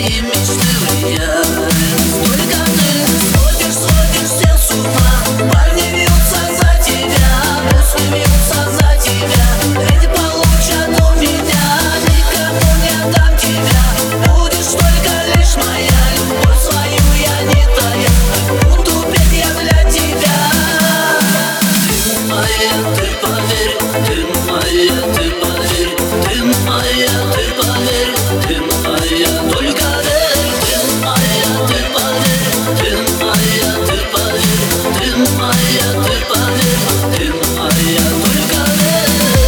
мои мечты в реальность. Только ты сводишь всех с ума. Парни бьются за тебя, пусть бьются за тебя. Ведь получат у меня, никому не отдам тебя. Будешь только лишь моя, любовь свою я не тая. Буду петь я для тебя. Ты моя, ты поверь, ты моя, ты поверь, ты моя, ты поверь, ты моя, только верь. Ты моя, ты поверь, ты моя, ты поверь, ты моя, ты поверь, ты моя, только верь.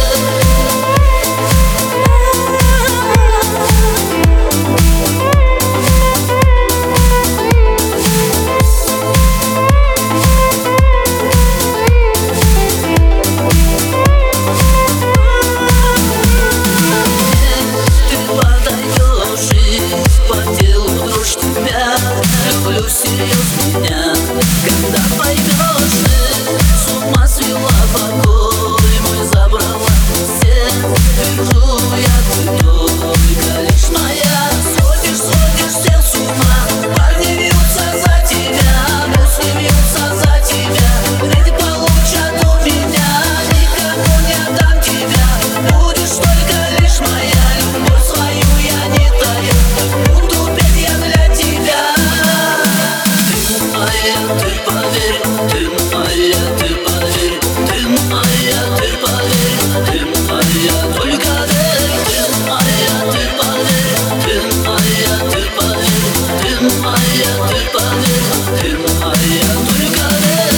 Люблю серьезно меня, когда поймешь ты. С ума свела покой мой, забрала все. Держу я ты только лишь моя. Сводишь всех с ума. Парни бьются за тебя, пусть бьются за тебя. Ведь получат у меня, никому не отдам тебя. Будешь только лишь моя, любовь свою я не таю. Буду петь я для тебя. Ты поверь, ты моя, ты поверь, ты моя, ты поверь, ты моя, только верь. Ты моя, ты поверь, ты моя, ты поверь, ты моя, ты поверь, ты моя, только верь.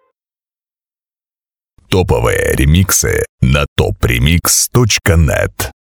Топовые ремиксы на topremix.net.